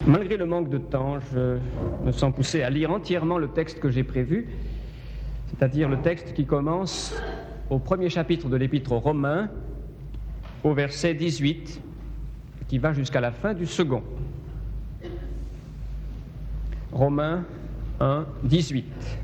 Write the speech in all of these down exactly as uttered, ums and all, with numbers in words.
Malgré le manque de temps, je me sens poussé à lire entièrement le texte que j'ai prévu, c'est-à-dire le texte qui commence au premier chapitre de l'Épître aux Romains, au verset dix-huit, qui va jusqu'à la fin du second. Romains un, dix-huit.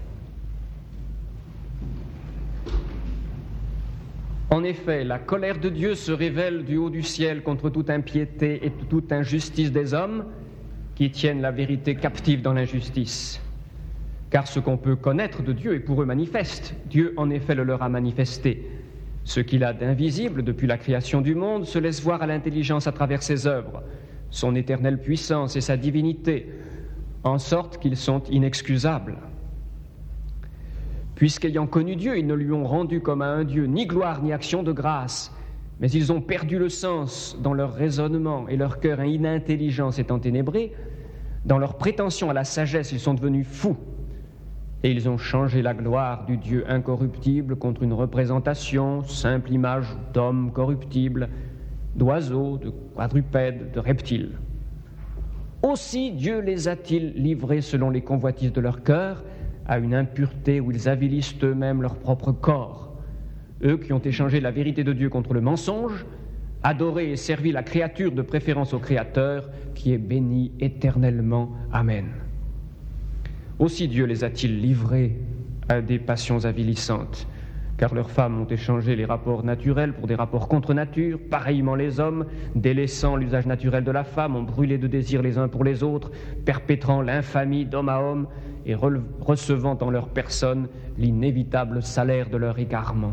En effet, la colère de Dieu se révèle du haut du ciel contre toute impiété et toute injustice des hommes qui tiennent la vérité captive dans l'injustice. Car ce qu'on peut connaître de Dieu est pour eux manifeste. Dieu, en effet, le leur a manifesté. Ce qu'il a d'invisible depuis la création du monde se laisse voir à l'intelligence à travers ses œuvres, son éternelle puissance et sa divinité, en sorte qu'ils sont inexcusables. Puisqu'ayant connu Dieu, ils ne lui ont rendu comme à un Dieu ni gloire ni action de grâce, mais ils ont perdu le sens dans leur raisonnement et leur cœur inintelligent s'est enténébré. Dans leur prétention à la sagesse, ils sont devenus fous et ils ont changé la gloire du Dieu incorruptible contre une représentation, simple image d'hommes corruptibles, d'oiseaux, de quadrupèdes, de reptiles. Aussi Dieu les a-t-il livrés selon les convoitises de leur cœur à une impureté où ils avilissent eux-mêmes leur propre corps. Eux qui ont échangé la vérité de Dieu contre le mensonge, adoré et servi la créature de préférence au Créateur, qui est béni éternellement. Amen. Aussi Dieu les a-t-il livrés à des passions avilissantes, car leurs femmes ont échangé les rapports naturels pour des rapports contre nature, pareillement les hommes, délaissant l'usage naturel de la femme, ont brûlé de désirs les uns pour les autres, perpétrant l'infamie d'homme à homme et re- recevant en leur personne l'inévitable salaire de leur égarement.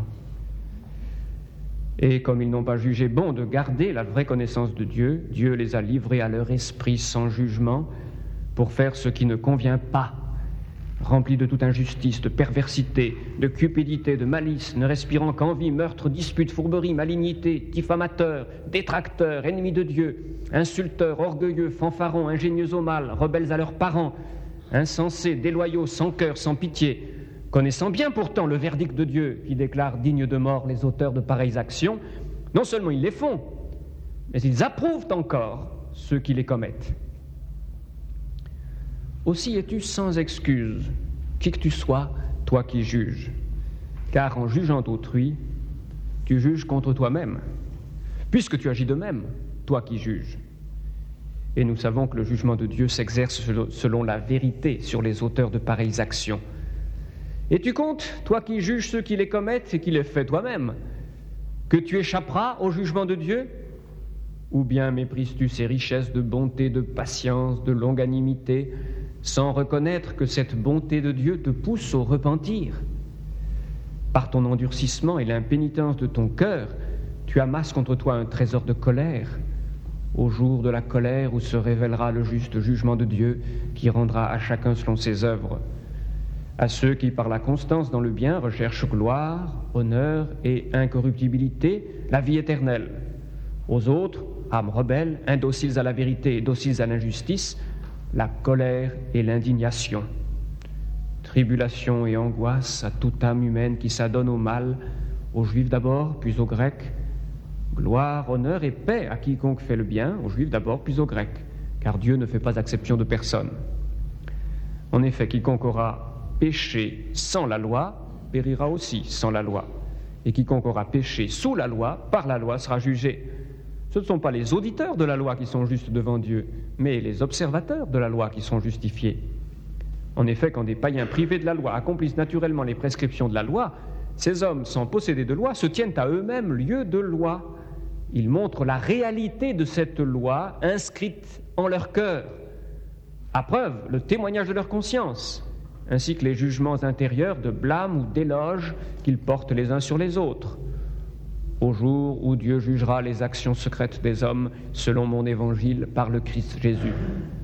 Et comme ils n'ont pas jugé bon de garder la vraie connaissance de Dieu, Dieu les a livrés à leur esprit sans jugement pour faire ce qui ne convient pas, remplis de toute injustice, de perversité, de cupidité, de malice, ne respirant qu'envie, meurtre, dispute, fourberie, malignité, diffamateurs, détracteurs, ennemis de Dieu, insulteurs, orgueilleux, fanfarons, ingénieux au mal, rebelles à leurs parents, insensés, déloyaux, sans cœur, sans pitié, connaissant bien pourtant le verdict de Dieu qui déclare dignes de mort les auteurs de pareilles actions. Non seulement ils les font, mais ils approuvent encore ceux qui les commettent. Aussi es-tu sans excuse, qui que tu sois, toi qui juges. Car en jugeant autrui, tu juges contre toi-même, puisque tu agis de même, toi qui juges. Et nous savons que le jugement de Dieu s'exerce selon la vérité sur les auteurs de pareilles actions. Et tu comptes, toi qui juges ceux qui les commettent et qui les fais toi-même, que tu échapperas au jugement de Dieu? Ou bien méprises-tu ces richesses de bonté, de patience, de longanimité, sans reconnaître que cette bonté de Dieu te pousse au repentir? Par ton endurcissement et l'impénitence de ton cœur, tu amasses contre toi un trésor de colère, au jour de la colère où se révélera le juste jugement de Dieu qui rendra à chacun selon ses œuvres. À ceux qui, par la constance dans le bien, recherchent gloire, honneur et incorruptibilité, la vie éternelle. Aux autres, âmes rebelles, indociles à la vérité et dociles à l'injustice, la colère et l'indignation. Tribulation et angoisse à toute âme humaine qui s'adonne au mal, aux Juifs d'abord, puis aux Grecs. Gloire, honneur et paix à quiconque fait le bien, aux Juifs d'abord, puis aux Grecs, car Dieu ne fait pas exception de personne. En effet, quiconque aura péché sans la loi, périra aussi sans la loi. Et quiconque aura péché sous la loi, par la loi sera jugé. Ce ne sont pas les auditeurs de la loi qui sont justes devant Dieu, mais les observateurs de la loi qui sont justifiés. En effet, quand des païens privés de la loi accomplissent naturellement les prescriptions de la loi, ces hommes, sans posséder de loi, se tiennent à eux-mêmes lieu de loi. Ils montrent la réalité de cette loi inscrite en leur cœur. À preuve, le témoignage de leur conscience, ainsi que les jugements intérieurs de blâme ou d'éloge qu'ils portent les uns sur les autres, au jour où Dieu jugera les actions secrètes des hommes selon mon évangile par le Christ Jésus.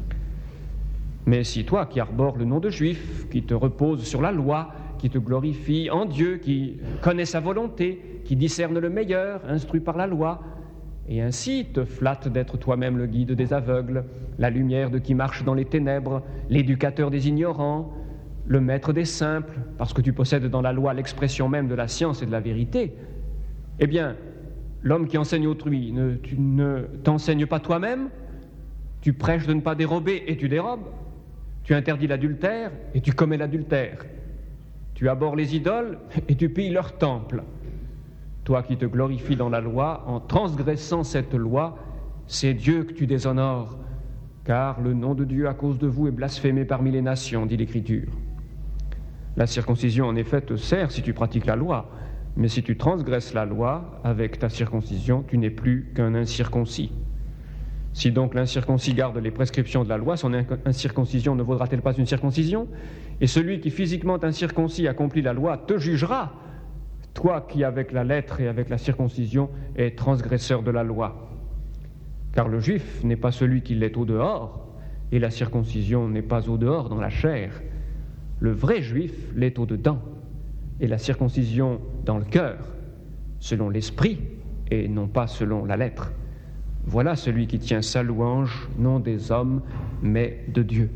Mais si toi qui arbores le nom de juif, qui te repose sur la loi, qui te glorifie en Dieu, qui connaît sa volonté, qui discerne le meilleur, instruit par la loi, et ainsi te flatte d'être toi-même le guide des aveugles, la lumière de qui marche dans les ténèbres, l'éducateur des ignorants, le maître des simples, parce que tu possèdes dans la loi l'expression même de la science et de la vérité, eh bien, l'homme qui enseigne autrui, ne, tu ne t'enseignes pas toi-même? Tu prêches de ne pas dérober et tu dérobes. Tu interdis l'adultère et tu commets l'adultère. Tu abhorres les idoles et tu pilles leur temple. Toi qui te glorifies dans la loi, en transgressant cette loi, c'est Dieu que tu déshonores, car le nom de Dieu à cause de vous est blasphémé parmi les nations, dit l'Écriture. La circoncision, en effet, te sert si tu pratiques la loi, mais si tu transgresses la loi, avec ta circoncision, tu n'es plus qu'un incirconcis. Si donc l'incirconcis garde les prescriptions de la loi, son incirconcision ne vaudra-t-elle pas une circoncision? Et celui qui physiquement incirconcis accomplit la loi te jugera, toi qui avec la lettre et avec la circoncision es transgresseur de la loi. Car le juif n'est pas celui qui l'est au dehors, et la circoncision n'est pas au dehors dans la chair. Le vrai juif l'est au dedans, et la circoncision dans le cœur, selon l'esprit et non pas selon la lettre. Voilà celui qui tient sa louange, non des hommes, mais de Dieu.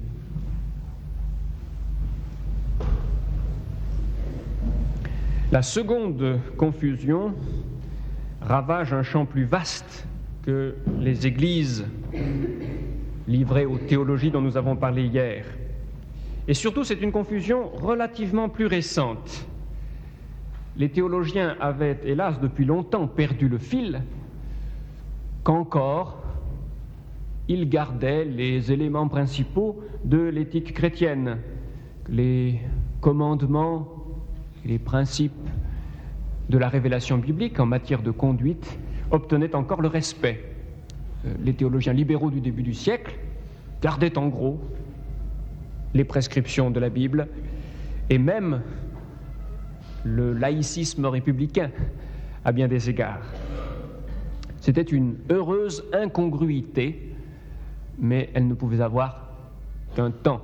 La seconde confusion ravage un champ plus vaste que les églises livrées aux théologies dont nous avons parlé hier. Et surtout, c'est une confusion relativement plus récente. Les théologiens avaient, hélas, depuis longtemps perdu le fil, qu'encore ils gardaient les éléments principaux de l'éthique chrétienne, les commandements, les principes de la révélation biblique en matière de conduite obtenaient encore le respect. Les théologiens libéraux du début du siècle gardaient en gros les prescriptions de la Bible et même le laïcisme républicain à bien des égards. C'était une heureuse incongruité, mais elle ne pouvait avoir qu'un temps.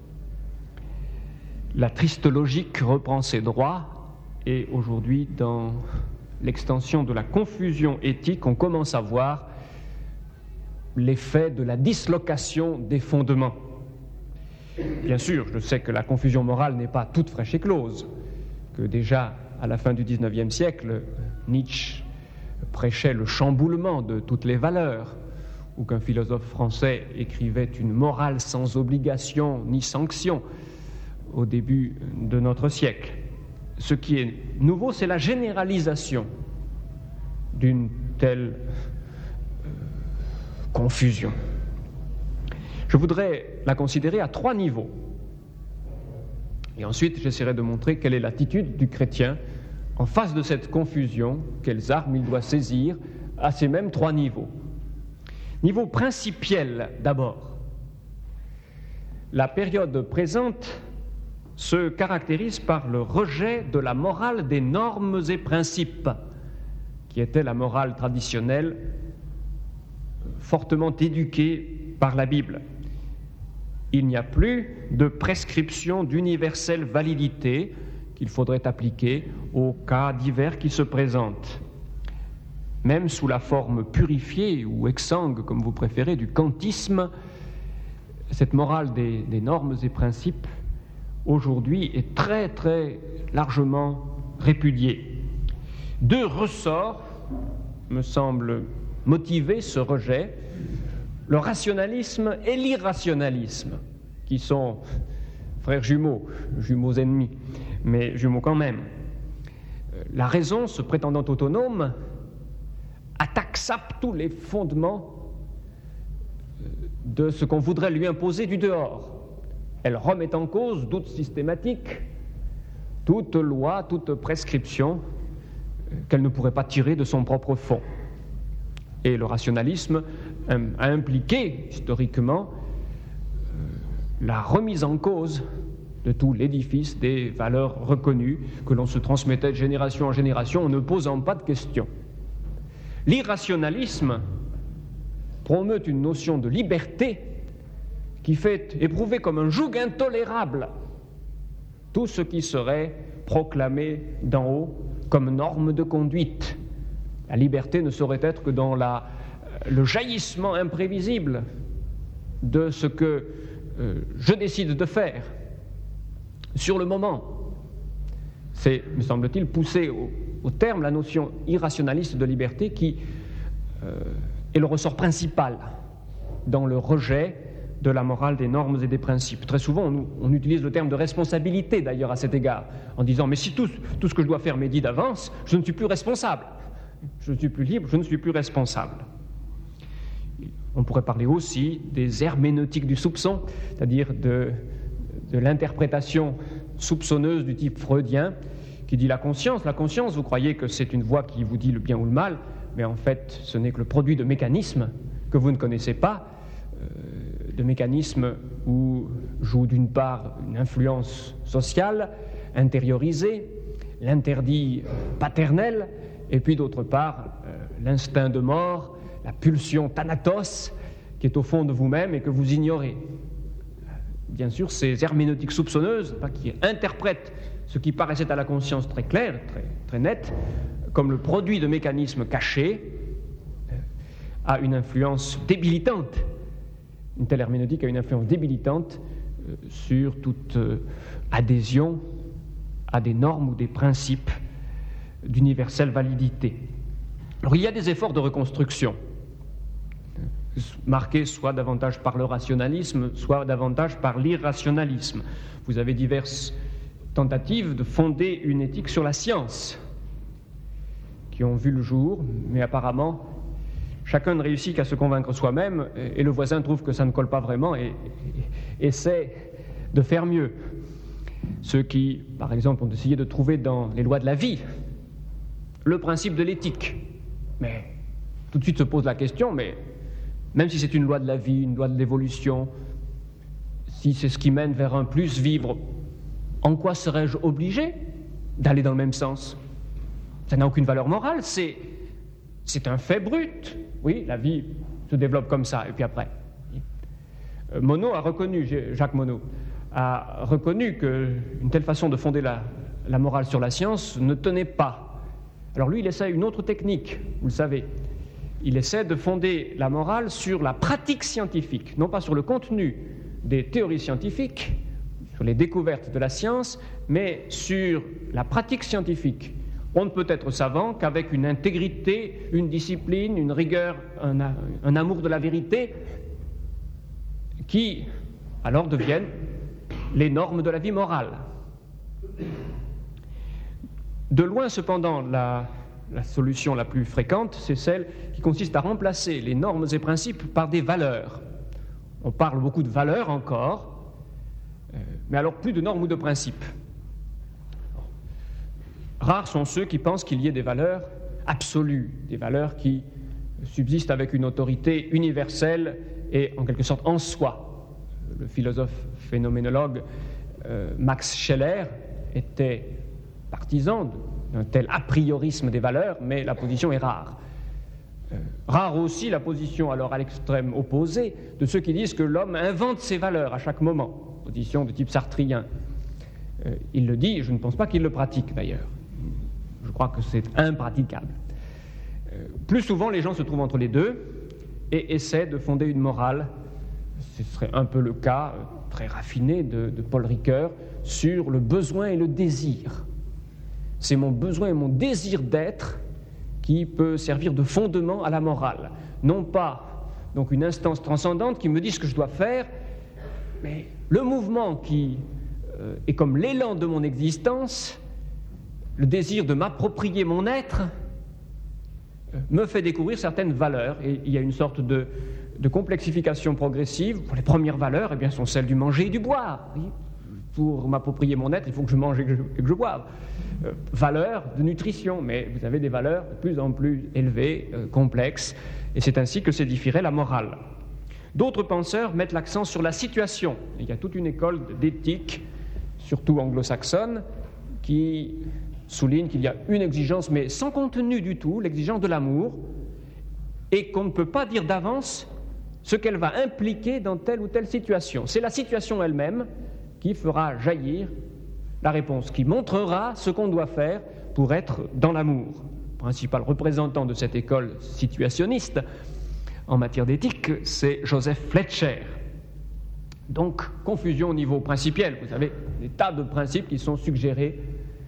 La triste logique reprend ses droits et aujourd'hui, dans l'extension de la confusion éthique, on commence à voir l'effet de la dislocation des fondements. Bien sûr, je sais que la confusion morale n'est pas toute fraîche et close, que déjà à la fin du dix-neuvième siècle, Nietzsche prêchait le chamboulement de toutes les valeurs, ou qu'un philosophe français écrivait une morale sans obligation ni sanction au début de notre siècle. Ce qui est nouveau, c'est la généralisation d'une telle euh, confusion. Je voudrais la considérer à trois niveaux. Et ensuite, j'essaierai de montrer quelle est l'attitude du chrétien en face de cette confusion, quelles armes il doit saisir à ces mêmes trois niveaux. Niveau principiel d'abord. La période présente se caractérise par le rejet de la morale des normes et principes, qui était la morale traditionnelle fortement éduquée par la Bible. Il n'y a plus de prescription d'universelle validité qu'il faudrait appliquer aux cas divers qui se présentent. Même sous la forme purifiée ou exsangue, comme vous préférez, du kantisme, cette morale des, des normes et principes, aujourd'hui, est très, très largement répudiée. Deux ressorts me semblent motiver ce rejet: le rationalisme et l'irrationalisme, qui sont frères jumeaux, jumeaux ennemis, mais jumeaux quand même. La raison, se prétendant autonome, attaque, sape tous les fondements de ce qu'on voudrait lui imposer du dehors. Elle remet en cause, doute systématique, toute loi, toute prescription qu'elle ne pourrait pas tirer de son propre fond. Et le rationalisme a impliqué, historiquement, la remise en cause de tout l'édifice des valeurs reconnues que l'on se transmettait de génération en génération en ne posant pas de questions. L'irrationalisme promeut une notion de liberté qui fait éprouver comme un joug intolérable tout ce qui serait proclamé d'en haut comme norme de conduite. La liberté ne saurait être que dans la, le jaillissement imprévisible de ce que euh, je décide de faire sur le moment. C'est, me semble-t-il, pousser au, au terme la notion irrationaliste de liberté qui euh, est le ressort principal dans le rejet de la morale, des normes et des principes. Très souvent, on, on utilise le terme de responsabilité, d'ailleurs, à cet égard, en disant « mais si tout, tout ce que je dois faire m'est dit d'avance, je ne suis plus responsable. Je ne suis plus libre, je ne suis plus responsable. » On pourrait parler aussi des herméneutiques du soupçon, c'est-à-dire de, de l'interprétation soupçonneuse du type freudien, qui dit la conscience. La conscience, vous croyez que c'est une voix qui vous dit le bien ou le mal, mais en fait, ce n'est que le produit de mécanismes que vous ne connaissez pas, euh, de mécanismes où joue d'une part une influence sociale, intériorisée, l'interdit paternel, et puis d'autre part, euh, l'instinct de mort, la pulsion thanatos, qui est au fond de vous-même et que vous ignorez. Bien sûr, ces herméneutiques soupçonneuses, qui interprètent ce qui paraissait à la conscience très clair, très, très net, comme le produit de mécanismes cachés, a une influence débilitante. Une telle herméneutique a une influence débilitante euh, sur toute euh, adhésion à des normes ou des principes d'universelle validité. Alors, il y a des efforts de reconstruction, marqués soit davantage par le rationalisme, soit davantage par l'irrationalisme. Vous avez diverses tentatives de fonder une éthique sur la science, qui ont vu le jour, mais apparemment, chacun ne réussit qu'à se convaincre soi-même, et le voisin trouve que ça ne colle pas vraiment et, et essaie de faire mieux. Ceux qui, par exemple, ont essayé de trouver dans les lois de la vie le principe de l'éthique. Mais tout de suite se pose la question, mais même si c'est une loi de la vie, une loi de l'évolution, si c'est ce qui mène vers un plus vivre, en quoi serais-je obligé d'aller dans le même sens ? Ça n'a aucune valeur morale, c'est, c'est un fait brut. Oui, la vie se développe comme ça, et puis après. Monod a reconnu, Jacques Monod, a reconnu qu'une telle façon de fonder la, la morale sur la science ne tenait pas. Alors lui, il essaie une autre technique, vous le savez. Il essaie de fonder la morale sur la pratique scientifique, non pas sur le contenu des théories scientifiques, sur les découvertes de la science, mais sur la pratique scientifique. On ne peut être savant qu'avec une intégrité, une discipline, une rigueur, un, un amour de la vérité, qui alors deviennent les normes de la vie morale. De loin, cependant, la, la solution la plus fréquente, c'est celle qui consiste à remplacer les normes et principes par des valeurs. On parle beaucoup de valeurs encore, euh, mais alors plus de normes ou de principes. Rares sont ceux qui pensent qu'il y ait des valeurs absolues, des valeurs qui subsistent avec une autorité universelle et en quelque sorte en soi. Le philosophe phénoménologue euh, Max Scheler était partisan d'un tel a priorisme des valeurs, mais la position est rare. Euh, rare aussi la position, alors à l'extrême opposé, de ceux qui disent que l'homme invente ses valeurs à chaque moment, position de type sartrien. Euh, il le dit, je ne pense pas qu'il le pratique d'ailleurs. Je crois que c'est impraticable. Euh, plus souvent, les gens se trouvent entre les deux et essaient de fonder une morale. Ce serait un peu le cas, euh, très raffiné, de, de Paul Ricoeur, sur le besoin et le désir. C'est mon besoin et mon désir d'être qui peut servir de fondement à la morale. Non pas donc une instance transcendante qui me dit ce que je dois faire, mais le mouvement qui euh, est comme l'élan de mon existence, le désir de m'approprier mon être, euh, me fait découvrir certaines valeurs. Et il y a une sorte de, de complexification progressive. Pour les premières valeurs, eh bien, sont celles du manger et du boire. Oui. Pour m'approprier mon être, il faut que je mange et que je, et que je boive. Euh, valeurs de nutrition, mais vous avez des valeurs de plus en plus élevées, euh, complexes, et c'est ainsi que s'édifierait la morale. D'autres penseurs mettent l'accent sur la situation. Il y a toute une école d'éthique, surtout anglo-saxonne, qui souligne qu'il y a une exigence, mais sans contenu du tout, l'exigence de l'amour, et qu'on ne peut pas dire d'avance ce qu'elle va impliquer dans telle ou telle situation. C'est la situation elle-même qui fera jaillir la réponse, qui montrera ce qu'on doit faire pour être dans l'amour. Le principal représentant de cette école situationniste en matière d'éthique, c'est Joseph Fletcher. Donc, confusion au niveau principiel. Vous avez des tas de principes qui sont suggérés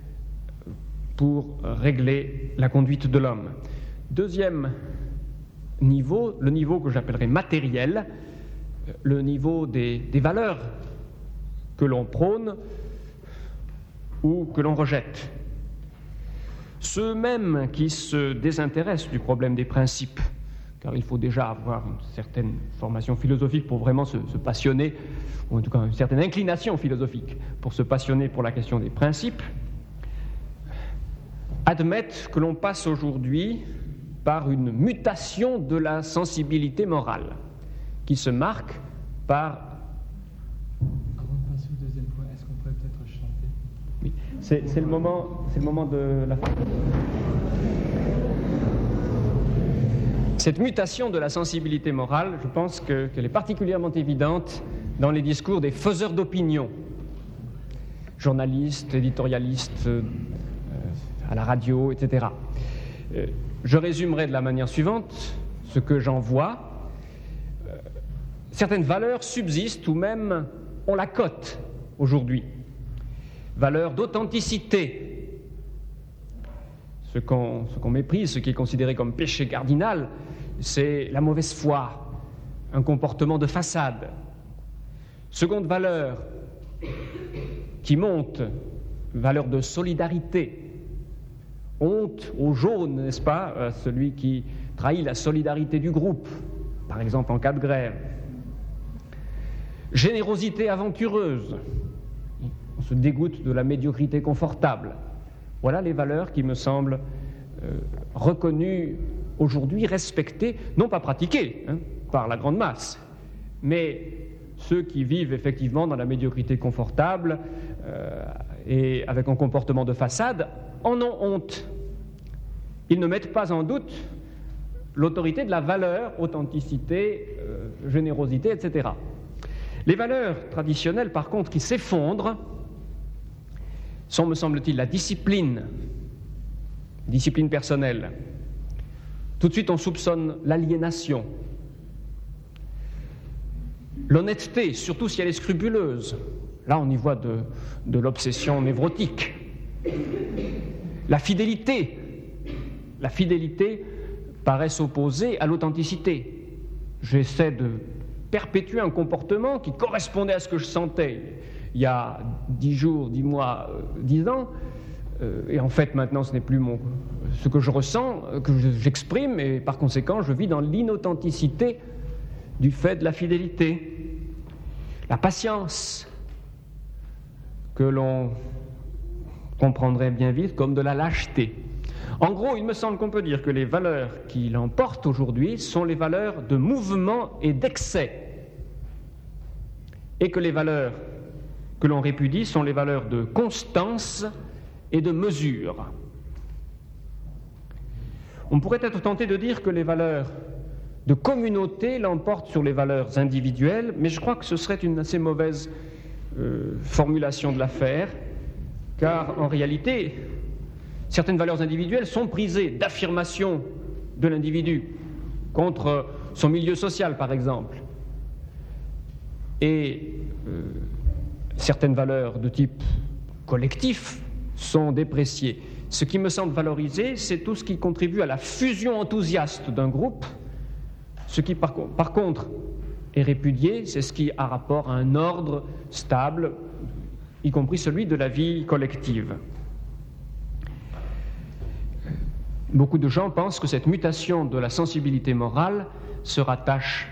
pour régler la conduite de l'homme. Deuxième niveau, le niveau que j'appellerais matériel, le niveau des, des valeurs que l'on prône ou que l'on rejette. Ceux mêmes qui se désintéressent du problème des principes, car il faut déjà avoir une certaine formation philosophique pour vraiment se, se passionner, ou en tout cas une certaine inclination philosophique pour se passionner pour la question des principes, admettent que l'on passe aujourd'hui par une mutation de la sensibilité morale, qui se marque par... Avant de passer au deuxième point, est-ce qu'on pourrait peut-être chanter ? Oui, c'est, c'est, le moment, c'est le moment de la fin. Cette mutation de la sensibilité morale, je pense que, qu'elle est particulièrement évidente dans les discours des faiseurs d'opinion, journalistes, éditorialistes, euh, à la radio, et cetera. Euh, je résumerai de la manière suivante ce que j'en vois. Euh, certaines valeurs subsistent ou même ont la cote aujourd'hui. Valeurs d'authenticité. Ce qu'on, ce qu'on méprise, ce qui est considéré comme péché cardinal, c'est la mauvaise foi, un comportement de façade. Seconde valeur qui monte, valeur de solidarité. Honte au jaune, n'est-ce pas, celui qui trahit la solidarité du groupe, par exemple en cas de grève. Générosité aventureuse, on se dégoûte de la médiocrité confortable. Voilà les valeurs qui me semblent euh, reconnues aujourd'hui, respectées, non pas pratiquées hein, par la grande masse, mais ceux qui vivent effectivement dans la médiocrité confortable euh, et avec un comportement de façade en ont honte. Ils ne mettent pas en doute l'autorité de la valeur, authenticité, euh, générosité, et cetera. Les valeurs traditionnelles, par contre, qui s'effondrent, sont, me semble-t-il, la discipline, discipline personnelle. Tout de suite, on soupçonne l'aliénation. L'honnêteté, surtout si elle est scrupuleuse. Là, on y voit de, de l'obsession névrotique. La fidélité. La fidélité paraît s'opposer à l'authenticité. J'essaie de perpétuer un comportement qui correspondait à ce que je sentais il y a dix jours, dix mois, euh, dix ans, euh, et en fait maintenant ce n'est plus mon, ce que je ressens, que je, j'exprime, et par conséquent je vis dans l'inauthenticité du fait de la fidélité. La patience, que l'on comprendrait bien vite comme de la lâcheté. En gros, il me semble qu'on peut dire que les valeurs qui l'emportent aujourd'hui sont les valeurs de mouvement et d'excès, et que les valeurs que l'on répudie sont les valeurs de constance et de mesure. On pourrait être tenté de dire que les valeurs de communauté l'emportent sur les valeurs individuelles, mais je crois que ce serait une assez mauvaise euh, formulation de l'affaire, car en réalité, certaines valeurs individuelles sont prisées d'affirmation de l'individu contre son milieu social, par exemple. Et euh, certaines valeurs de type collectif sont dépréciées. Ce qui me semble valorisé, c'est tout ce qui contribue à la fusion enthousiaste d'un groupe. Ce qui, par, par contre, est répudié, c'est ce qui a rapport à un ordre stable, y compris celui de la vie collective. Beaucoup de gens pensent que cette mutation de la sensibilité morale se rattache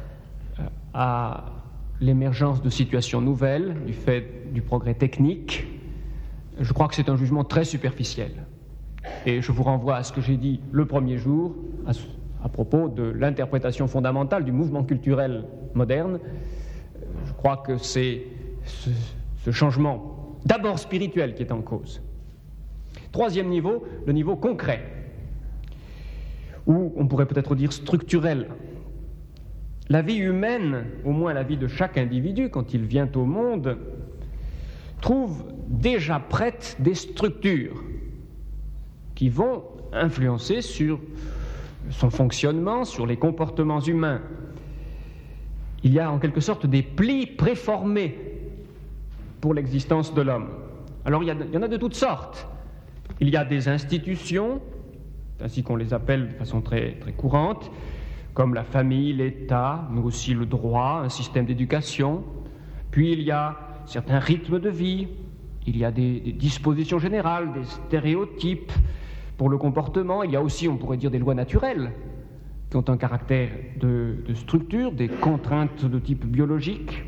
à l'émergence de situations nouvelles du fait du progrès technique. Je crois que c'est un jugement très superficiel. Et je vous renvoie à ce que j'ai dit le premier jour à, à propos de l'interprétation fondamentale du mouvement culturel moderne. Je crois que c'est ce, ce changement d'abord spirituel qui est en cause. Troisième niveau, le niveau concret, ou on pourrait peut-être dire structurel. La vie humaine, au moins la vie de chaque individu, quand il vient au monde, trouve déjà prêtes des structures qui vont influencer sur son fonctionnement, sur les comportements humains. Il y a en quelque sorte des plis préformés pour l'existence de l'homme. Alors il y, a, il y en a de toutes sortes. Il y a des institutions, ainsi qu'on les appelle de façon très, très courante, comme la famille, l'État, mais aussi le droit, un système d'éducation. Puis il y a certains rythmes de vie, il y a des, des dispositions générales, des stéréotypes pour le comportement. Il y a aussi, on pourrait dire, des lois naturelles qui ont un caractère de, de structure, des contraintes de type biologique.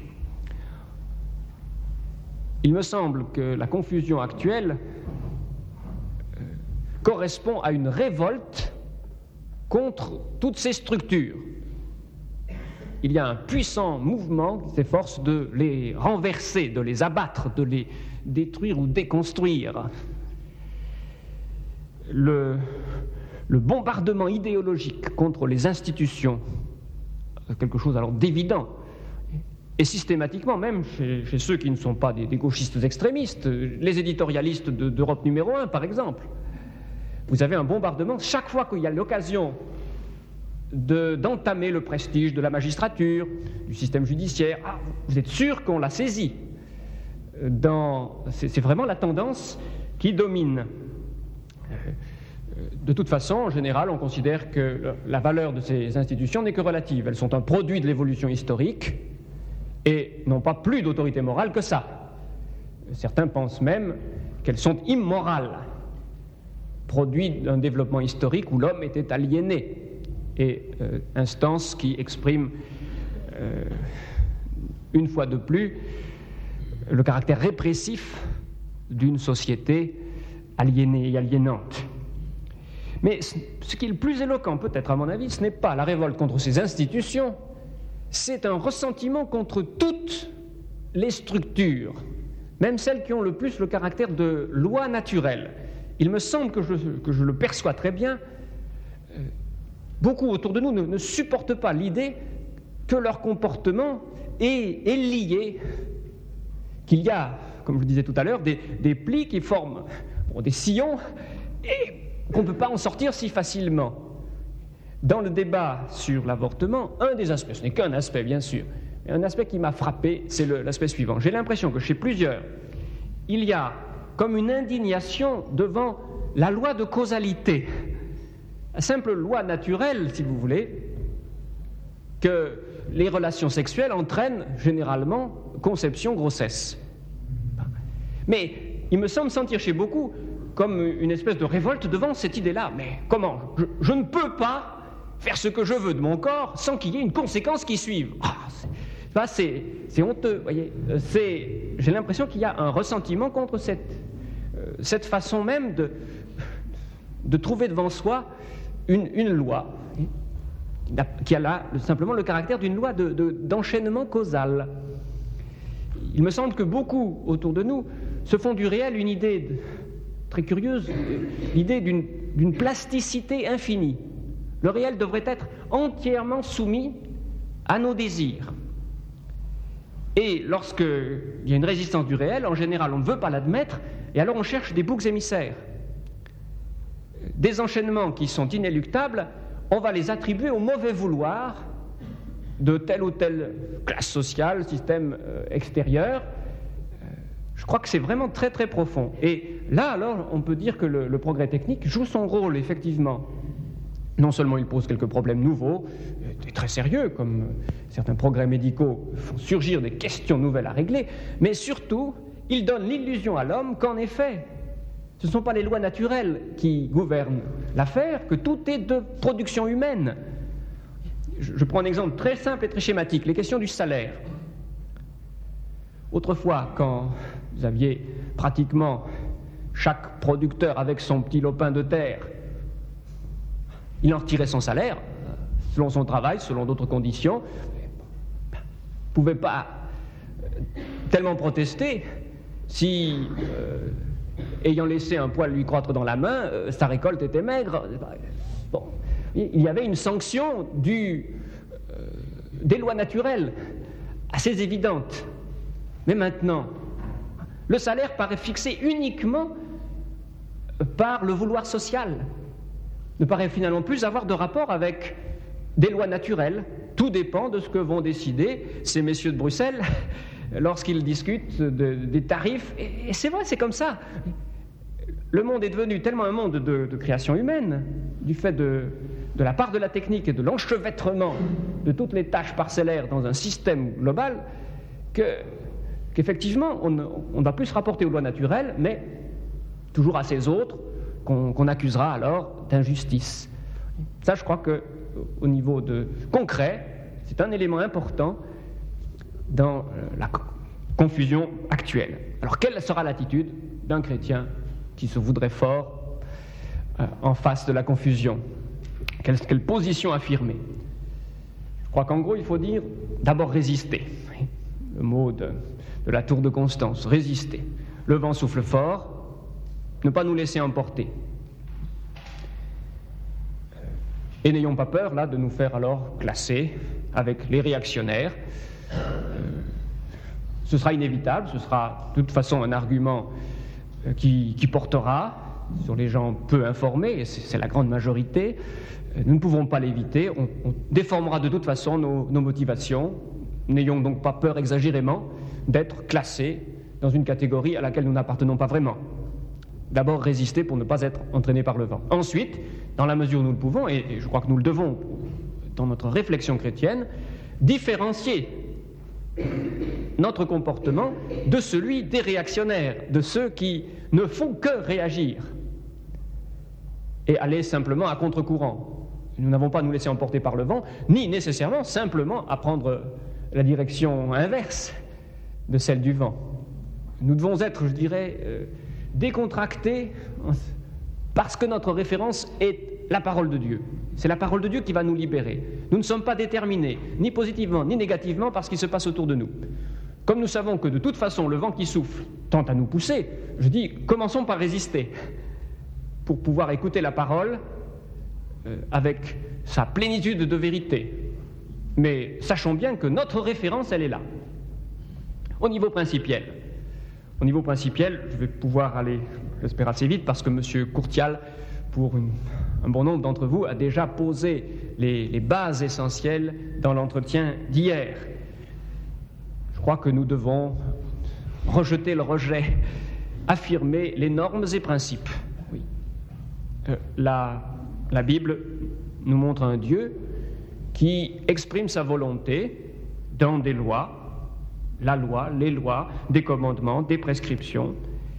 Il me semble que la confusion actuelle euh, correspond à une révolte contre toutes ces structures. Il y a un puissant mouvement qui s'efforce de les renverser, de les abattre, de les détruire ou déconstruire. Le, le bombardement idéologique contre les institutions, quelque chose alors d'évident, et systématiquement, même chez, chez ceux qui ne sont pas des, des gauchistes extrémistes, les éditorialistes de, d'Europe numéro un, par exemple, vous avez un bombardement chaque fois qu'il y a l'occasion de, d'entamer le prestige de la magistrature, du système judiciaire. Ah, vous êtes sûr qu'on l'a saisi. Dans, c'est, c'est vraiment la tendance qui domine. De toute façon, en général, on considère que la valeur de ces institutions n'est que relative. Elles sont un produit de l'évolution historique et n'ont pas plus d'autorité morale que ça. Certains pensent même qu'elles sont immorales, produit d'un développement historique où l'homme était aliéné, et euh, instance qui exprime euh, une fois de plus le caractère répressif d'une société aliénée et aliénante. Mais ce qui est le plus éloquent, peut-être à mon avis, ce n'est pas la révolte contre ces institutions, c'est un ressentiment contre toutes les structures, même celles qui ont le plus le caractère de loi naturelle. Il me semble que je, que je le perçois très bien, euh, beaucoup autour de nous ne, ne supportent pas l'idée que leur comportement est, est lié, qu'il y a, comme je le disais tout à l'heure, des, des plis qui forment bon, des sillons et qu'on ne peut pas en sortir si facilement. Dans le débat sur l'avortement, un des aspects, ce n'est qu'un aspect bien sûr, mais un aspect qui m'a frappé, c'est le, l'aspect suivant. J'ai l'impression que chez plusieurs, il y a comme une indignation devant la loi de causalité, la simple loi naturelle, si vous voulez, que les relations sexuelles entraînent généralement conception, grossesse. Mais il me semble sentir chez beaucoup comme une espèce de révolte devant cette idée-là. Mais comment ? je, je ne peux pas faire ce que je veux de mon corps sans qu'il y ait une conséquence qui suive. Ah, c'est, bah, c'est, c'est honteux, voyez. C'est, j'ai l'impression qu'il y a un ressentiment contre cette, euh, cette façon même de, de trouver devant soi une, une loi qui a là simplement le caractère d'une loi de, de, d'enchaînement causal. Il me semble que beaucoup autour de nous se font du réel une idée de, très curieuse, l'idée d'une, d'une plasticité infinie. Le réel devrait être entièrement soumis à nos désirs. Et lorsqu'il y a une résistance du réel, en général, on ne veut pas l'admettre, et alors on cherche des boucs émissaires. Des enchaînements qui sont inéluctables, on va les attribuer au mauvais vouloir de telle ou telle classe sociale, système euh, extérieur. Euh, je crois que c'est vraiment très très profond. Et là, alors, on peut dire que le, le progrès technique joue son rôle, effectivement. Non seulement il pose quelques problèmes nouveaux, et très sérieux, comme certains progrès médicaux font surgir des questions nouvelles à régler, mais surtout, il donne l'illusion à l'homme qu'en effet, ce ne sont pas les lois naturelles qui gouvernent l'affaire, que tout est de production humaine. Je, je prends un exemple très simple et très schématique, les questions du salaire. Autrefois, quand vous aviez pratiquement chaque producteur avec son petit lopin de terre, il en retirait son salaire, selon son travail, selon d'autres conditions. Il ne pouvait pas tellement protester si, euh, ayant laissé un poil lui croître dans la main, euh, sa récolte était maigre. Bon. Il y avait une sanction du, euh, des lois naturelles, assez évidente. Mais maintenant, le salaire paraît fixé uniquement par le vouloir social. Ne paraît finalement plus avoir de rapport avec des lois naturelles. Tout dépend de ce que vont décider ces messieurs de Bruxelles lorsqu'ils discutent de, des tarifs. Et, et c'est vrai, c'est comme ça. Le monde est devenu tellement un monde de, de création humaine, du fait de, de la part de la technique et de l'enchevêtrement de toutes les tâches parcellaires dans un système global que, qu'effectivement on, on ne va plus se rapporter aux lois naturelles, mais toujours à ces autres qu'on, qu'on accusera alors d'injustice. Ça, je crois qu'au niveau de concret, c'est un élément important dans la confusion actuelle. Alors, quelle sera l'attitude d'un chrétien qui se voudrait fort euh, en face de la confusion? Quelle, quelle position affirmer? Je crois qu'en gros, il faut dire d'abord résister. Le mot de, de la tour de Constance, résister. Le vent souffle fort, ne pas nous laisser emporter. Et n'ayons pas peur, là, de nous faire alors classer avec les réactionnaires. Euh, ce sera inévitable, ce sera de toute façon un argument euh, qui, qui portera sur les gens peu informés, et c'est, c'est la grande majorité. Euh, nous ne pouvons pas l'éviter, on, on déformera de toute façon nos, nos motivations. N'ayons donc pas peur exagérément d'être classés dans une catégorie à laquelle nous n'appartenons pas vraiment. D'abord résister pour ne pas être entraînés par le vent. Ensuite, dans la mesure où nous le pouvons, et, et je crois que nous le devons dans notre réflexion chrétienne, différencier notre comportement de celui des réactionnaires, de ceux qui ne font que réagir et aller simplement à contre-courant. Nous n'avons pas à nous laisser emporter par le vent, ni nécessairement simplement à prendre la direction inverse de celle du vent. Nous devons être, je dirais, euh, décontractés parce que notre référence est la parole de Dieu. C'est la parole de Dieu qui va nous libérer. Nous ne sommes pas déterminés, ni positivement, ni négativement, par ce qui se passe autour de nous. Comme nous savons que de toute façon, le vent qui souffle tend à nous pousser, je dis, commençons par résister, pour pouvoir écouter la parole euh, avec sa plénitude de vérité. Mais sachons bien que notre référence, elle est là. Au niveau principiel. Au niveau principiel, je vais pouvoir aller, j'espère assez vite, parce que M. Courtial, pour une, un bon nombre d'entre vous, a déjà posé les, les bases essentielles dans l'entretien d'hier. Je crois que nous devons rejeter le rejet, affirmer les normes et principes. Oui. Euh, la, la Bible nous montre un Dieu qui exprime sa volonté dans des lois, la loi, les lois, des commandements, des prescriptions,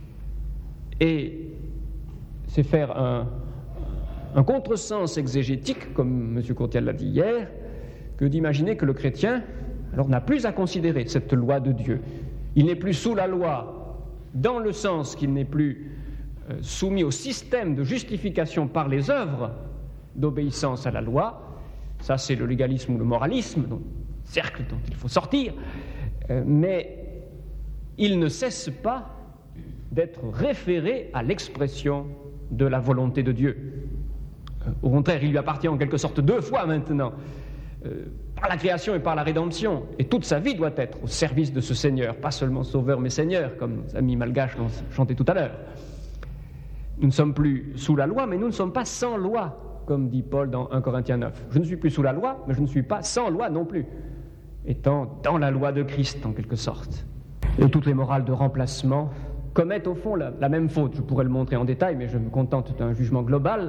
et c'est faire un, un contresens exégétique, comme M. Courtial l'a dit hier, que d'imaginer que le chrétien alors n'a plus à considérer cette loi de Dieu. Il n'est plus sous la loi dans le sens qu'il n'est plus euh, soumis au système de justification par les œuvres d'obéissance à la loi. Ça, c'est le légalisme ou le moralisme, donc, cercle dont il faut sortir, euh, mais il ne cesse pas d'être référé à l'expression de la volonté de Dieu. Euh, au contraire, il lui appartient en quelque sorte deux fois maintenant, euh, par la création et par la rédemption, et toute sa vie doit être au service de ce Seigneur, pas seulement Sauveur mais Seigneur, comme nos amis malgaches l'ont chanté tout à l'heure. Nous ne sommes plus sous la loi, mais nous ne sommes pas sans loi, comme dit Paul dans un Corinthiens neuf. Je ne suis plus sous la loi, mais je ne suis pas sans loi non plus, étant dans la loi de Christ en quelque sorte. Et toutes les morales de remplacement commettent au fond la, la même faute. Je pourrais le montrer en détail, mais je me contente d'un jugement global.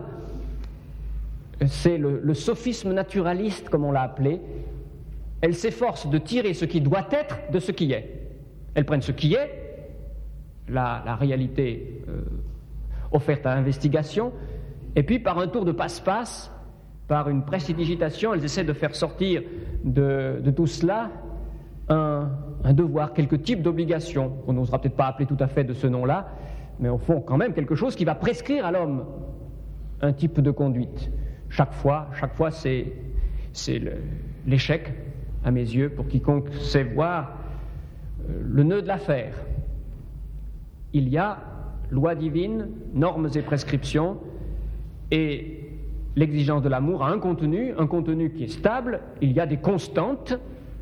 C'est le, le sophisme naturaliste, comme on l'a appelé. Elles s'efforcent de tirer ce qui doit être de ce qui est. Elles prennent ce qui est, la, la réalité euh, offerte à investigation, et puis par un tour de passe-passe, par une prestidigitation, elles essaient de faire sortir de, de tout cela un, un devoir, quelques types d'obligations, qu'on n'osera peut-être pas appeler tout à fait de ce nom-là, mais au fond quand même quelque chose qui va prescrire à l'homme un type de conduite. Chaque fois, chaque fois c'est, c'est le, l'échec, à mes yeux, pour quiconque sait voir euh, le nœud de l'affaire. Il y a loi divine, normes et prescriptions, et l'exigence de l'amour a un contenu, un contenu qui est stable, il y a des constantes.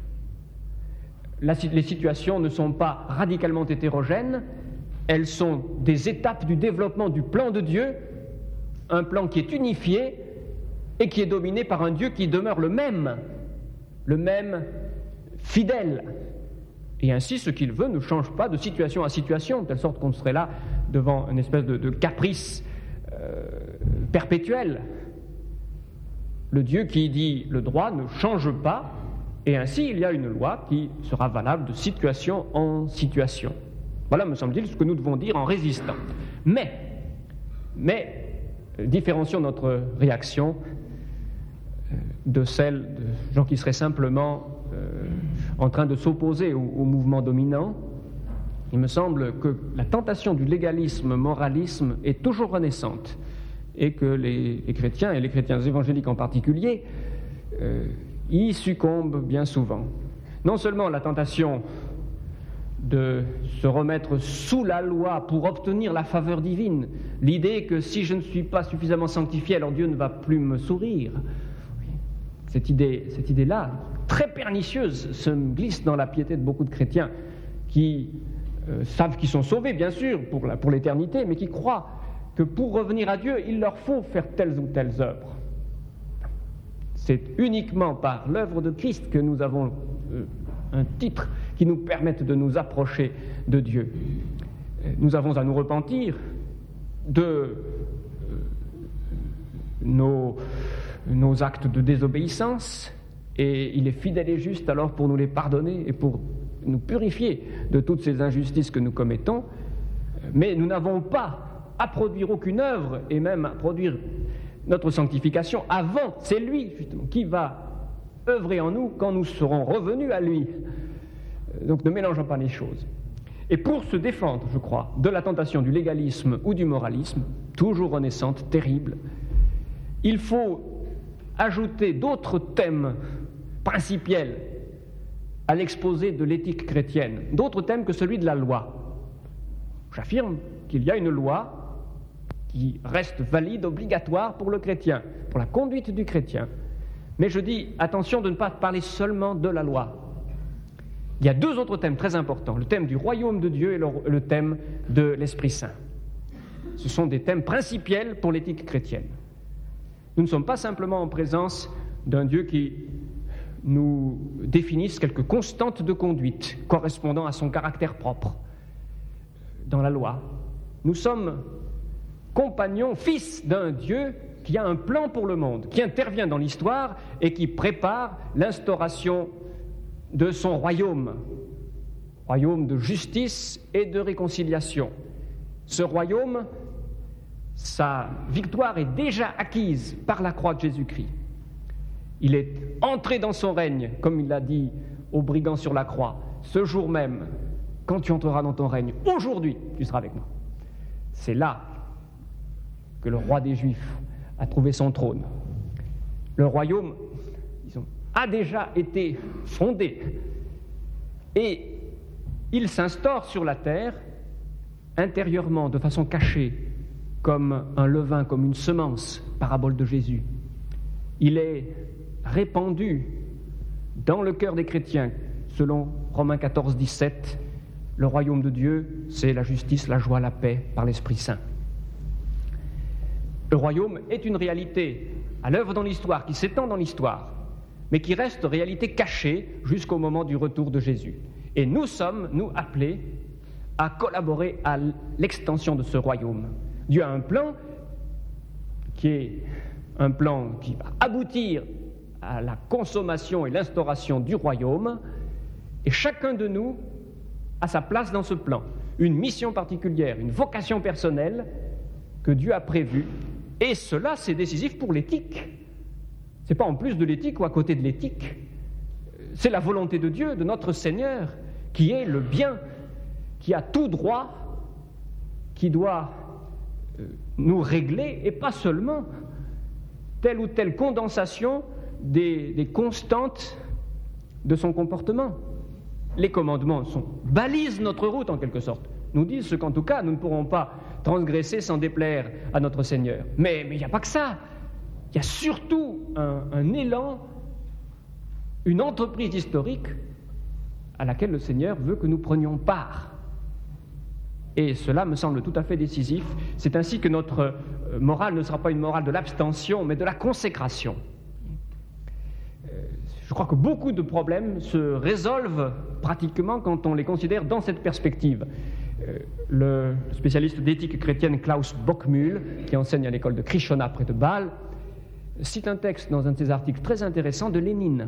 La, les situations ne sont pas radicalement hétérogènes, elles sont des étapes du développement du plan de Dieu, un plan qui est unifié et qui est dominé par un Dieu qui demeure le même, le même fidèle. Et ainsi, ce qu'il veut ne change pas de situation à situation, de telle sorte qu'on serait là devant une espèce de, de caprice euh, perpétuel. Le Dieu qui dit le droit ne change pas, et ainsi il y a une loi qui sera valable de situation en situation. Voilà, me semble-t-il, ce que nous devons dire en résistant. Mais, mais, différencions notre réaction de celle de gens qui seraient simplement euh, en train de s'opposer au, au mouvement dominant. Il me semble que la tentation du légalisme, moralisme est toujours renaissante et que les, les chrétiens, et les chrétiens évangéliques en particulier, euh, y succombent bien souvent. Non seulement la tentation de se remettre sous la loi pour obtenir la faveur divine, l'idée que si je ne suis pas suffisamment sanctifié, alors Dieu ne va plus me sourire. Cette idée, cette idée-là, très pernicieuse, se glisse dans la piété de beaucoup de chrétiens qui euh, savent qu'ils sont sauvés, bien sûr, pour, la, pour l'éternité, mais qui croient que pour revenir à Dieu, il leur faut faire telles ou telles œuvres. C'est uniquement par l'œuvre de Christ que nous avons euh, un titre qui nous permette de nous approcher de Dieu. Nous avons à nous repentir de euh, nos, nos actes de désobéissance, et il est fidèle et juste alors pour nous les pardonner et pour nous purifier de toutes ces injustices que nous commettons. Mais nous n'avons pas à produire aucune œuvre, et même à produire notre sanctification avant. C'est lui, justement, qui va œuvrer en nous quand nous serons revenus à lui. Donc ne mélangeons pas les choses. Et pour se défendre, je crois, de la tentation du légalisme ou du moralisme, toujours renaissante, terrible, il faut ajouter d'autres thèmes principiels à l'exposé de l'éthique chrétienne, d'autres thèmes que celui de la loi. J'affirme qu'il y a une loi qui reste valide, obligatoire pour le chrétien, pour la conduite du chrétien. Mais je dis, attention de ne pas parler seulement de la loi. Il y a deux autres thèmes très importants, le thème du royaume de Dieu et le, le thème de l'Esprit Saint. Ce sont des thèmes principiels pour l'éthique chrétienne. Nous ne sommes pas simplement en présence d'un Dieu qui nous définisse quelques constantes de conduite correspondant à son caractère propre dans la loi. Nous sommes compagnons, fils d'un Dieu qui a un plan pour le monde, qui intervient dans l'histoire et qui prépare l'instauration de son royaume, royaume de justice et de réconciliation. Ce royaume, sa victoire est déjà acquise par la croix de Jésus-Christ. Il est entré dans son règne, comme il l'a dit aux brigands sur la croix, ce jour même, quand tu entreras dans ton règne, aujourd'hui, tu seras avec moi. C'est là que le roi des Juifs a trouvé son trône. Le royaume, disons, a déjà été fondé et il s'instaure sur la terre intérieurement, de façon cachée, comme un levain, comme une semence, parabole de Jésus. Il est répandu dans le cœur des chrétiens, selon Romains quatorze, dix-sept. Le royaume de Dieu, c'est la justice, la joie, la paix par l'Esprit Saint. Le royaume est une réalité à l'œuvre dans l'histoire, qui s'étend dans l'histoire, mais qui reste réalité cachée jusqu'au moment du retour de Jésus. Et nous sommes, nous, appelés à collaborer à l'extension de ce royaume. Dieu a un plan qui est un plan qui va aboutir à la consommation et l'instauration du royaume, et chacun de nous a sa place dans ce plan, une mission particulière, une vocation personnelle que Dieu a prévue, et cela c'est décisif pour l'éthique. C'est pas en plus de l'éthique ou à côté de l'éthique, c'est la volonté de Dieu, de notre Seigneur, qui est le bien, qui a tout droit, qui doit euh, nous régler, et pas seulement telle ou telle condensation des, des constantes de son comportement. Les commandements sont, balisent notre route en quelque sorte, nous disent ce qu'en tout cas nous ne pourrons pas transgresser sans déplaire à notre Seigneur. Mais il n'y a pas que ça, il y a surtout un, un élan, une entreprise historique à laquelle le Seigneur veut que nous prenions part. Et cela me semble tout à fait décisif. C'est ainsi que notre morale ne sera pas une morale de l'abstention, mais de la consécration. Je crois que beaucoup de problèmes se résolvent pratiquement quand on les considère dans cette perspective. Le spécialiste d'éthique chrétienne Klaus Bockmühl, qui enseigne à l'école de Krishona près de Bâle, cite un texte dans un de ses articles très intéressant de Lénine.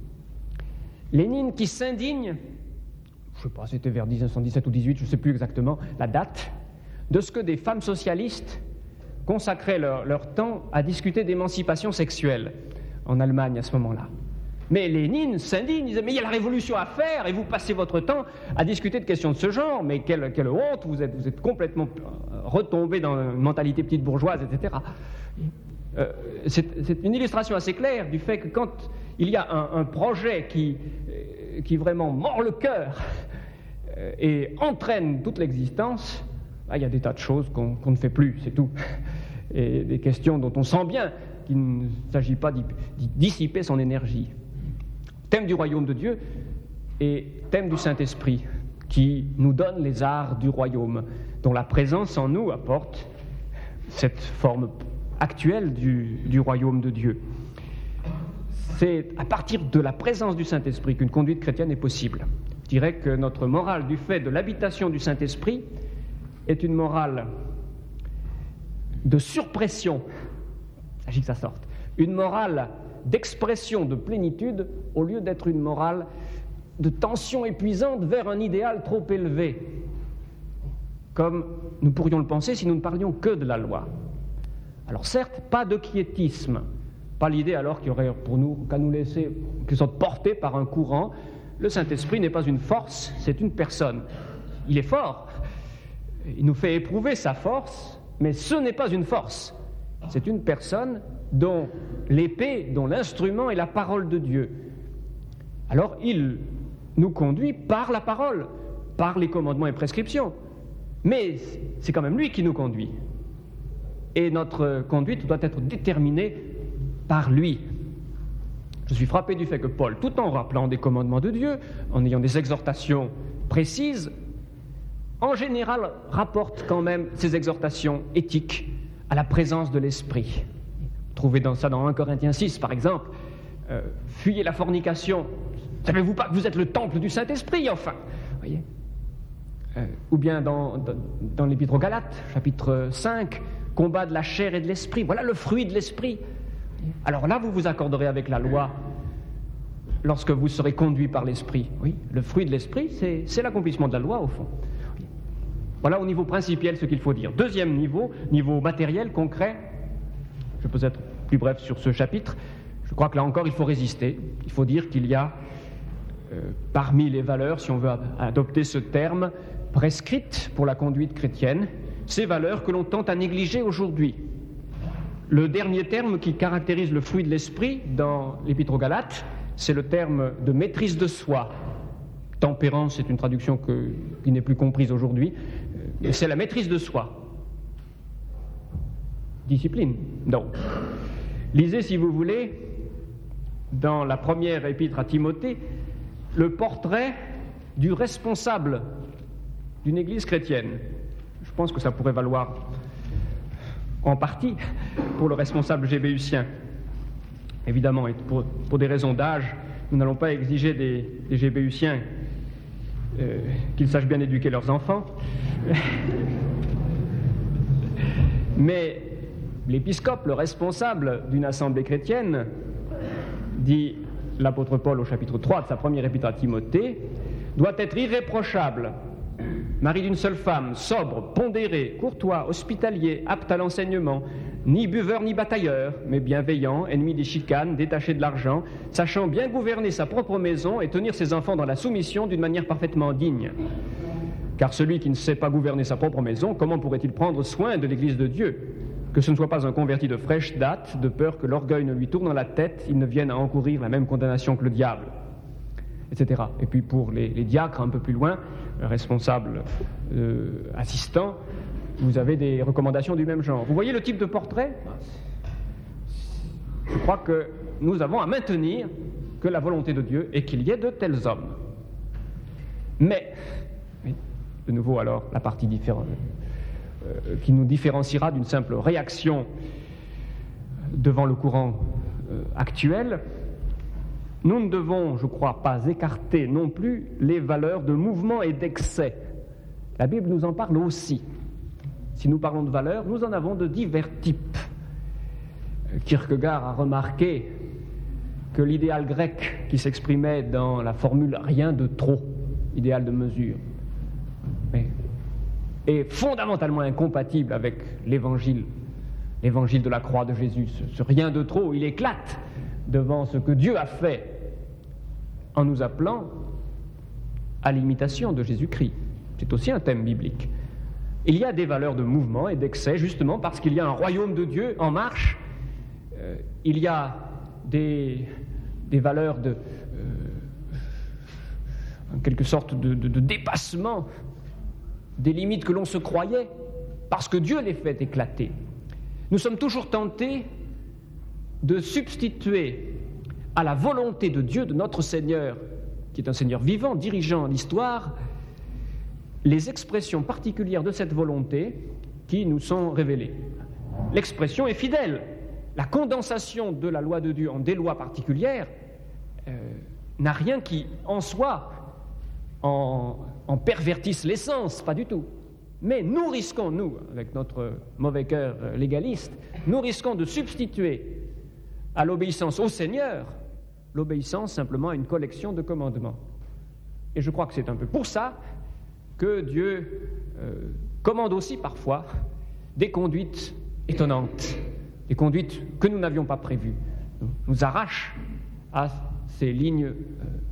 Lénine qui s'indigne, je ne sais pas, c'était vers dix-neuf cent dix-sept ou dix-huit, je ne sais plus exactement la date, de ce que des femmes socialistes consacraient leur, leur temps à discuter d'émancipation sexuelle en Allemagne à ce moment-là. Mais Lénine s'indigne, il disait « Mais il y a la révolution à faire et vous passez votre temps à discuter de questions de ce genre, mais quelle, quelle honte, vous êtes, vous êtes complètement retombé dans une mentalité petite bourgeoise, et cetera » Euh, c'est, c'est une illustration assez claire du fait que quand il y a un, un projet qui, qui vraiment mord le cœur euh, et entraîne toute l'existence, bah, il y a des tas de choses qu'on, qu'on ne fait plus, c'est tout. Et des questions dont on sent bien qu'il ne s'agit pas d'y, d'y dissiper son énergie. Thème du royaume de Dieu et thème du Saint-Esprit qui nous donne les arts du royaume, dont la présence en nous apporte cette forme actuelle du, du royaume de Dieu. C'est à partir de la présence du Saint-Esprit qu'une conduite chrétienne est possible. Je dirais que notre morale du fait de l'habitation du Saint-Esprit est une morale de surpression, il s'agit que ça sorte, une morale d'expression de plénitude au lieu d'être une morale de tension épuisante vers un idéal trop élevé, comme nous pourrions le penser si nous ne parlions que de la loi. Alors certes, pas de quiétisme, pas l'idée alors qu'il y aurait pour nous qu'à nous laisser que soit portés par un courant. Le Saint-Esprit n'est pas une force, c'est une personne. Il est fort, il nous fait éprouver sa force, mais ce n'est pas une force, c'est une personne dont l'épée, dont l'instrument est la parole de Dieu. Alors il nous conduit par la parole, par les commandements et prescriptions, mais c'est quand même lui qui nous conduit. Et notre conduite doit être déterminée par lui. Je suis frappé du fait que Paul, tout en rappelant des commandements de Dieu, en ayant des exhortations précises, en général rapporte quand même ces exhortations éthiques à la présence de l'Esprit. Trouvez dans ça dans un Corinthiens six, par exemple, euh, fuyez la fornication. Savez-vous pas que vous êtes le temple du Saint-Esprit, enfin? Voyez. Euh, ou bien dans, dans, dans l'Épître aux Galates, chapitre cinq, combat de la chair et de l'esprit. Voilà le fruit de l'esprit. Alors là, vous vous accorderez avec la loi lorsque vous serez conduit par l'esprit. Oui, le fruit de l'esprit, c'est, c'est l'accomplissement de la loi, au fond. Voilà au niveau principiel ce qu'il faut dire. Deuxième niveau, niveau matériel, concret. Je peux être plus bref sur ce chapitre. Je crois que là encore, il faut résister. Il faut dire qu'il y a, euh, parmi les valeurs, si on veut adopter ce terme, prescrites pour la conduite chrétienne, ces valeurs que l'on tente à négliger aujourd'hui. Le dernier terme qui caractérise le fruit de l'esprit dans l'Épître aux Galates, c'est le terme de maîtrise de soi. Tempérance, c'est une traduction que, qui n'est plus comprise aujourd'hui, mais c'est la maîtrise de soi. Discipline, donc. Lisez, si vous voulez, dans la première épître à Timothée, le portrait du responsable d'une église chrétienne. Je pense que ça pourrait valoir en partie pour le responsable gébéusien. Évidemment, et pour, pour des raisons d'âge, nous n'allons pas exiger des, des gébéusiens euh, qu'ils sachent bien éduquer leurs enfants. Mais l'épiscope, le responsable d'une assemblée chrétienne, dit l'apôtre Paul au chapitre trois de sa première épître à Timothée, doit être irréprochable, mari d'une seule femme, sobre, pondéré, courtois, hospitalier, apte à l'enseignement, ni buveur ni batailleur, mais bienveillant, ennemi des chicanes, détaché de l'argent, sachant bien gouverner sa propre maison et tenir ses enfants dans la soumission d'une manière parfaitement digne. Car celui qui ne sait pas gouverner sa propre maison, comment pourrait-il prendre soin de l'Église de Dieu? Que ce ne soit pas un converti de fraîche date, de peur que l'orgueil ne lui tourne dans la tête, il ne vienne à encourir la même condamnation que le diable, et cetera. Et puis pour les, les diacres, un peu plus loin, responsables euh, assistants, vous avez des recommandations du même genre. Vous voyez le type de portrait? Je crois que nous avons à maintenir que la volonté de Dieu est qu'il y ait de tels hommes. Mais, oui, de nouveau alors, la partie différente, euh, qui nous différenciera d'une simple réaction devant le courant euh, actuel, nous ne devons, je crois, pas écarter non plus les valeurs de mouvement et d'excès. La Bible nous en parle aussi. Si nous parlons de valeurs, nous en avons de divers types Kierkegaard a remarqué que l'idéal grec qui s'exprimait dans la formule « rien de trop », idéal de mesure, mais est fondamentalement incompatible avec l'évangile, l'évangile de la croix de Jésus. Ce, ce rien de trop, il éclate devant ce que Dieu a fait en nous appelant à l'imitation de Jésus-Christ. C'est aussi un thème biblique. Il y a des valeurs de mouvement et d'excès, justement parce qu'il y a un royaume de Dieu en marche. Euh, il y a des, des valeurs de, euh, en quelque sorte, de, de, de dépassement des limites que l'on se croyait, parce que Dieu les fait éclater. Nous sommes toujours tentés de substituer à la volonté de Dieu, de notre Seigneur, qui est un Seigneur vivant, dirigeant l'histoire, les expressions particulières de cette volonté qui nous sont révélées. L'expression est fidèle. La condensation de la loi de Dieu en des lois particulières euh, n'a rien qui, en soi, en, en pervertisse l'essence, pas du tout. Mais nous risquons, nous, avec notre mauvais cœur légaliste, nous risquons de substituer à l'obéissance au Seigneur l'obéissance simplement à une collection de commandements. Et je crois que c'est un peu pour ça que Dieu euh, commande aussi parfois des conduites étonnantes, des conduites que nous n'avions pas prévues, nous arrache à ces lignes euh,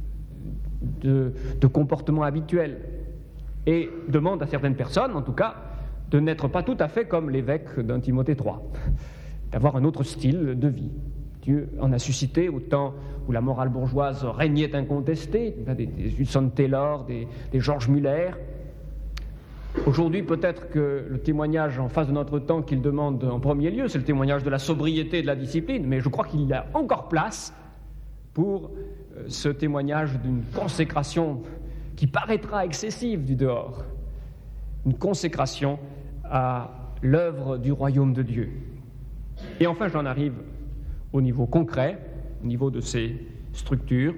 de, de comportement habituel et demande à certaines personnes, en tout cas, de n'être pas tout à fait comme l'évêque d'un Timothée trois, d'avoir un autre style de vie. Dieu en a suscité au temps où la morale bourgeoise régnait incontestée, des, des Hudson Taylor, des, des George Muller. Aujourd'hui, peut-être que le témoignage en face de notre temps qu'il demande en premier lieu, c'est le témoignage de la sobriété et de la discipline, mais je crois qu'il y a encore place pour ce témoignage d'une consécration qui paraîtra excessive du dehors, une consécration à l'œuvre du royaume de Dieu. Et enfin, j'en arrive au niveau concret, au niveau de ces structures.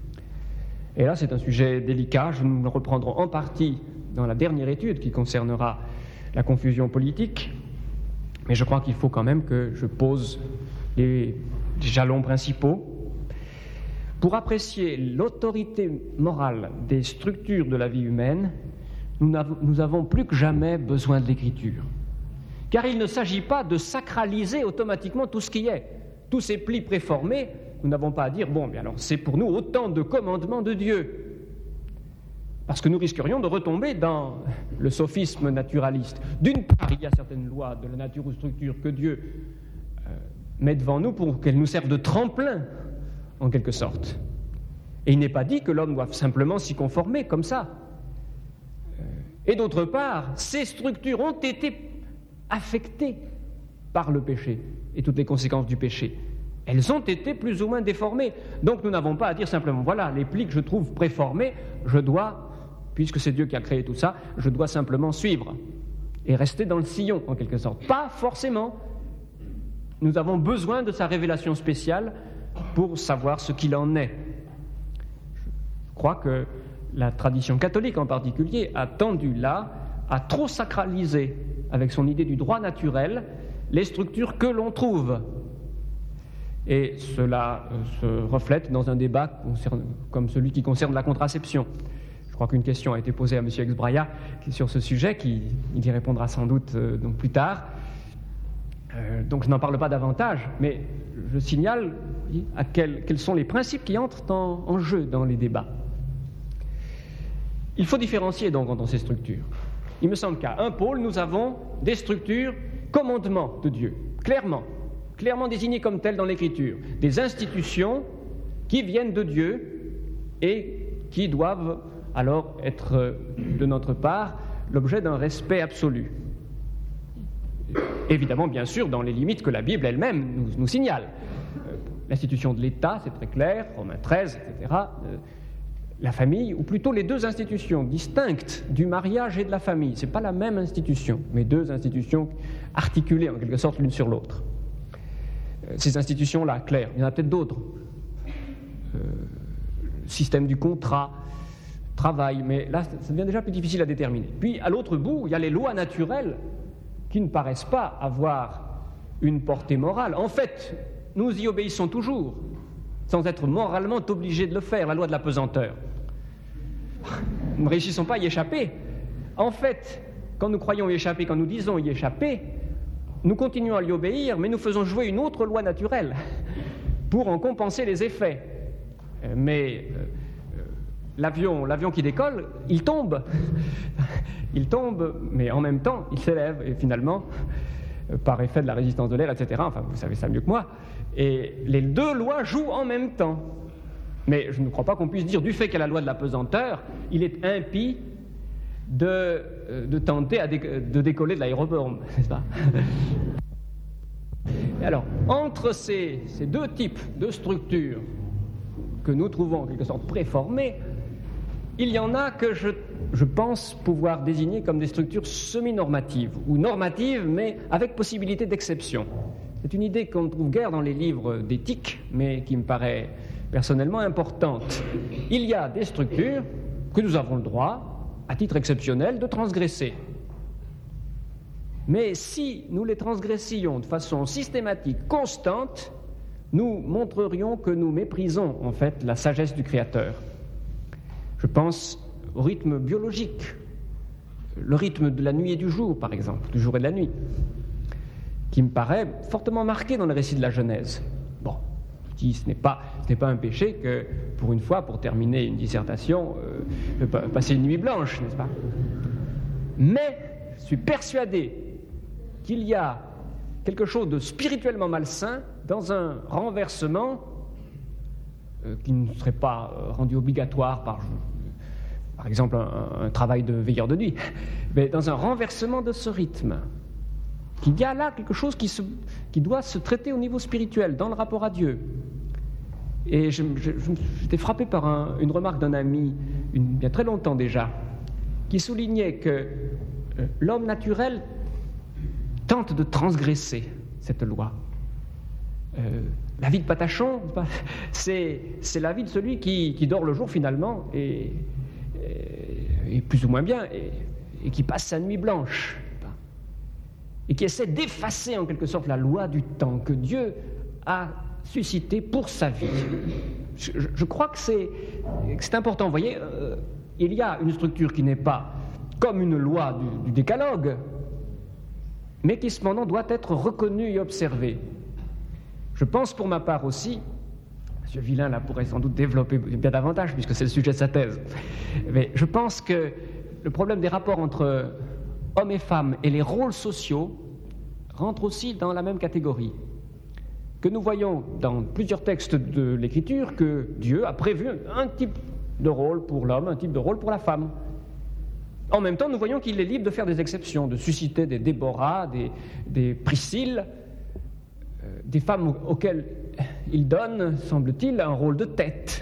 Et là, c'est un sujet délicat. Je nous le reprendrons en partie dans la dernière étude qui concernera la confusion politique. Mais je crois qu'il faut quand même que je pose les jalons principaux. Pour apprécier l'autorité morale des structures de la vie humaine, nous n'avons, nous avons plus que jamais besoin de l'Écriture. Car il ne s'agit pas de sacraliser automatiquement tout ce qui est. Tous ces plis préformés, nous n'avons pas à dire, bon, bien alors c'est pour nous autant de commandements de Dieu. Parce que nous risquerions de retomber dans le sophisme naturaliste. D'une part, il y a certaines lois de la nature ou structure que Dieu euh, met devant nous pour qu'elles nous servent de tremplin, en quelque sorte. Et il n'est pas dit que l'homme doive simplement s'y conformer comme ça. Et d'autre part, ces structures ont été affectées par le péché et toutes les conséquences du péché. Elles ont été plus ou moins déformées. Donc nous n'avons pas à dire simplement, voilà, les plis que je trouve préformés, je dois, puisque c'est Dieu qui a créé tout ça, je dois simplement suivre et rester dans le sillon, en quelque sorte. Pas forcément. Nous avons besoin de sa révélation spéciale pour savoir ce qu'il en est. Je crois que la tradition catholique en particulier a tendu là à trop sacraliser, avec son idée du droit naturel, les structures que l'on trouve. Et cela se reflète dans un débat concerne, comme celui qui concerne la contraception. Je crois qu'une question a été posée à M. Exbraya sur ce sujet, qui il y répondra sans doute euh, donc plus tard. Euh, donc je n'en parle pas davantage, mais je signale à quel, quels sont les principes qui entrent en, en jeu dans les débats. Il faut différencier donc dans ces structures. Il me semble qu'à un pôle, nous avons des structures commandements de Dieu, clairement, clairement désignées comme telles dans l'Écriture, des institutions qui viennent de Dieu et qui doivent alors être, de notre part, l'objet d'un respect absolu. Évidemment, bien sûr, dans les limites que la Bible elle-même nous, nous signale. Euh, l'institution de l'État, c'est très clair, Romains treize, et cetera. Euh, la famille, ou plutôt les deux institutions distinctes du mariage et de la famille. Ce n'est pas la même institution, mais deux institutions articulées en quelque sorte l'une sur l'autre. Euh, ces institutions-là, claires, il y en a peut-être d'autres. Euh, système du contrat, travail, mais là, ça devient déjà plus difficile à déterminer. Puis, à l'autre bout, il y a les lois naturelles qui ne paraissent pas avoir une portée morale. En fait, nous y obéissons toujours, sans être moralement obligés de le faire, la loi de la pesanteur. Nous ne réussissons pas à y échapper. En fait, quand nous croyons y échapper, quand nous disons y échapper, nous continuons à lui obéir, mais nous faisons jouer une autre loi naturelle pour en compenser les effets. Mais euh, l'avion, l'avion qui décolle, il tombe. Il tombe, mais en même temps, il s'élève. Et finalement, euh, par effet de la résistance de l'air, et cetera, enfin, vous savez ça mieux que moi, et les deux lois jouent en même temps. Mais je ne crois pas qu'on puisse dire, du fait qu'il y a la loi de la pesanteur, il est impie de, euh, de tenter à dé- de décoller de l'aéroport, n'est-ce pas? Et alors, entre ces, ces deux types de structures que nous trouvons en quelque sorte préformées, il y en a que je, je pense pouvoir désigner comme des structures semi-normatives, ou normatives, mais avec possibilité d'exception. C'est une idée qu'on ne trouve guère dans les livres d'éthique, mais qui me paraît personnellement importante. Il y a des structures que nous avons le droit, à titre exceptionnel, de transgresser. Mais si nous les transgressions de façon systématique, constante, nous montrerions que nous méprisons en fait la sagesse du Créateur. Je pense au rythme biologique, le rythme de la nuit et du jour, par exemple, du jour et de la nuit, qui me paraît fortement marqué dans le récit de la Genèse. Bon, je dis, ce n'est pas, ce n'est pas un péché que, pour une fois, pour terminer une dissertation, euh, passer une nuit blanche, n'est-ce pas? Mais je suis persuadé qu'il y a quelque chose de spirituellement malsain dans un renversement euh, qui ne serait pas euh, rendu obligatoire par, par exemple, un, un travail de veilleur de nuit, mais dans un renversement de ce rythme. Qu'il y a là quelque chose qui, se, qui doit se traiter au niveau spirituel, dans le rapport à Dieu. Et je, je, je, j'étais frappé par un, une remarque d'un ami, une, il y a très longtemps déjà, qui soulignait que euh, l'homme naturel tente de transgresser cette loi. Euh, la vie de Patachon, c'est, c'est la vie de celui qui, qui dort le jour finalement, et, et, et plus ou moins bien, et, et qui passe sa nuit blanche, et qui essaie d'effacer en quelque sorte la loi du temps que Dieu a suscitée pour sa vie. Je, je crois que c'est, que c'est important. Vous voyez, euh, il y a une structure qui n'est pas comme une loi du, du décalogue, mais qui cependant doit être reconnue et observée. Je pense pour ma part aussi, M. Villain là pourrait sans doute développer bien davantage puisque c'est le sujet de sa thèse, mais je pense que le problème des rapports entre hommes et femmes et les rôles sociaux rentrent aussi dans la même catégorie. Que nous voyons dans plusieurs textes de l'Écriture que Dieu a prévu un type de rôle pour l'homme, un type de rôle pour la femme. En même temps, nous voyons qu'il est libre de faire des exceptions, de susciter des Déborah, des, des Priscilles, euh, des femmes auxquelles il donne, semble-t-il, un rôle de tête.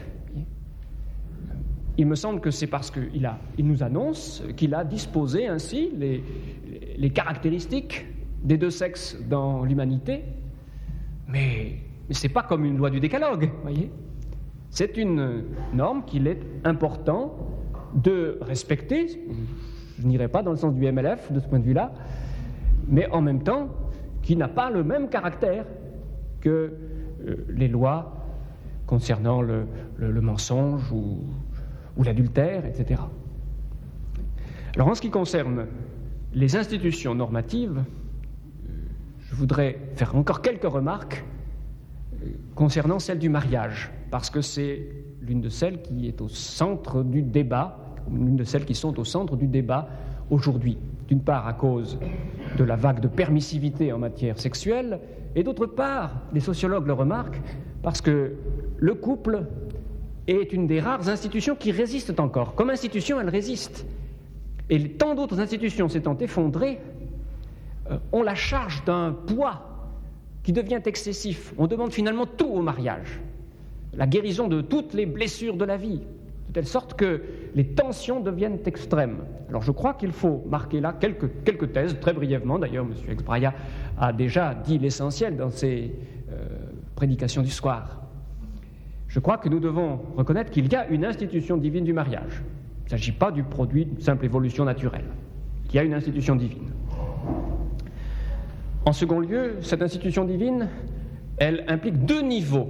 Il me semble que c'est parce qu'il a, il nous annonce qu'il a disposé ainsi les, les caractéristiques des deux sexes dans l'humanité, mais, mais ce n'est pas comme une loi du décalogue, voyez. C'est une norme qu'il est important de respecter. Je n'irai pas dans le sens du M L F de ce point de vue-là, mais en même temps qui n'a pas le même caractère que euh, les lois concernant le, le, le mensonge ou, ou l'adultère, et cetera. Alors en ce qui concerne les institutions normatives, euh, je voudrais faire encore quelques remarques euh, concernant celle du mariage, parce que c'est l'une de celles qui est au centre du débat, l'une de celles qui sont au centre du débat aujourd'hui. D'une part à cause de la vague de permissivité en matière sexuelle, et d'autre part, les sociologues le remarquent, parce que le couple est une des rares institutions qui résistent encore. Comme institution, elle résiste. Et tant d'autres institutions s'étant effondrées, euh, on la charge d'un poids qui devient excessif. On demande finalement tout au mariage. La guérison de toutes les blessures de la vie, de telle sorte que les tensions deviennent extrêmes. Alors je crois qu'il faut marquer là quelques, quelques thèses, très brièvement. D'ailleurs, M. Exbraya a déjà dit l'essentiel dans ses euh, prédications du soir. Je crois que nous devons reconnaître qu'il y a une institution divine du mariage. Il ne s'agit pas du produit d'une simple évolution naturelle. Il y a une institution divine. En second lieu, cette institution divine, elle implique deux niveaux.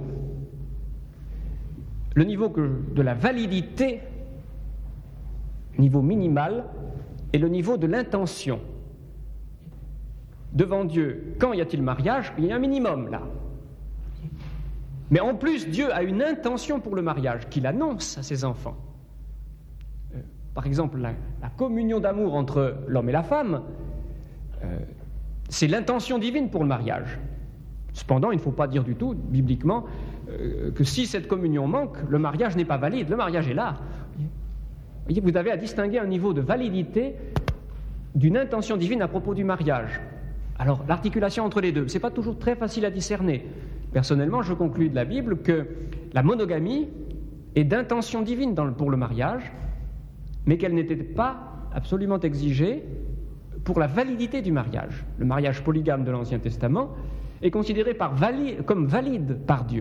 Le niveau de la validité, niveau minimal, et le niveau de l'intention. Devant Dieu, quand y a-t-il mariage? Il y a un minimum là. Mais en plus, Dieu a une intention pour le mariage qu'il annonce à ses enfants. Euh, par exemple, la, la communion d'amour entre l'homme et la femme, euh, c'est l'intention divine pour le mariage. Cependant, il ne faut pas dire du tout, bibliquement, euh, que si cette communion manque, le mariage n'est pas valide. Le mariage est là. Vous voyez, vous avez à distinguer un niveau de validité d'une intention divine à propos du mariage. Alors, l'articulation entre les deux, ce n'est pas toujours très facile à discerner. Personnellement, je conclus de la Bible que la monogamie est d'intention divine dans le, pour le mariage, mais qu'elle n'était pas absolument exigée pour la validité du mariage. Le mariage polygame de l'Ancien Testament est considéré par vali- comme valide par Dieu.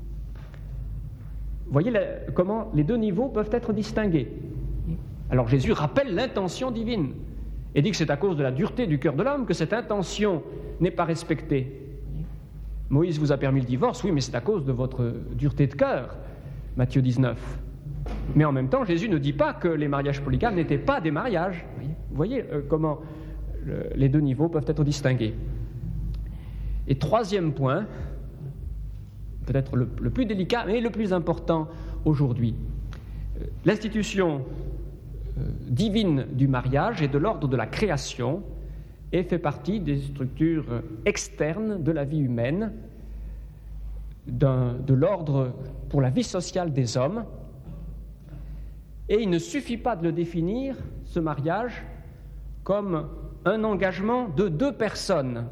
Vous voyez la, comment les deux niveaux peuvent être distingués. Alors Jésus rappelle l'intention divine et dit que c'est à cause de la dureté du cœur de l'homme que cette intention n'est pas respectée. Moïse vous a permis le divorce, oui, mais c'est à cause de votre dureté de cœur, Matthieu dix-neuf. Mais en même temps, Jésus ne dit pas que les mariages polygames n'étaient pas des mariages. Vous voyez euh, comment le, les deux niveaux peuvent être distingués. Et troisième point, peut-être le, le plus délicat, mais le plus important aujourd'hui, euh, l'institution euh, divine du mariage est de l'ordre de la création et fait partie des structures externes de la vie humaine, d'un, de l'ordre pour la vie sociale des hommes. Et il ne suffit pas de le définir, ce mariage, comme un engagement de deux personnes.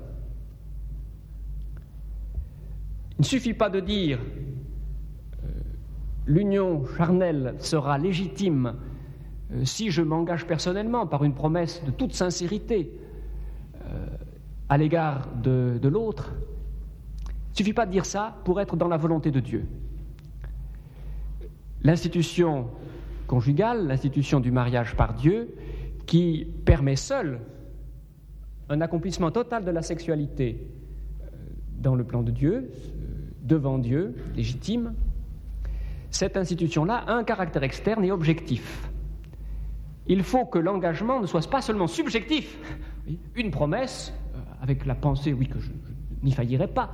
Il ne suffit pas de dire euh, l'union charnelle sera légitime euh, si je m'engage personnellement par une promesse de toute sincérité euh, à l'égard de, de l'autre. Il ne suffit pas de dire ça pour être dans la volonté de Dieu. L'institution conjugale, l'institution du mariage par Dieu, qui permet seule un accomplissement total de la sexualité dans le plan de Dieu, devant Dieu, légitime, cette institution-là a un caractère externe et objectif. Il faut que l'engagement ne soit pas seulement subjectif, une promesse, avec la pensée, oui, que je, je n'y faillirai pas.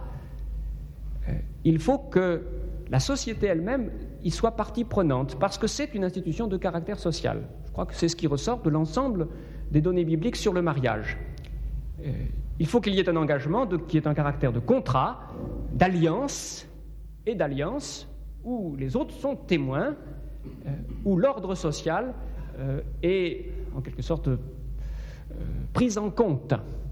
Il faut que la société elle-même y soit partie prenante, parce que c'est une institution de caractère social. Je crois que c'est ce qui ressort de l'ensemble des données bibliques sur le mariage. Euh, il faut qu'il y ait un engagement de, qui ait un caractère de contrat, d'alliance et d'alliance, où les autres sont témoins, euh, où l'ordre social euh, est en quelque sorte euh, pris en compte.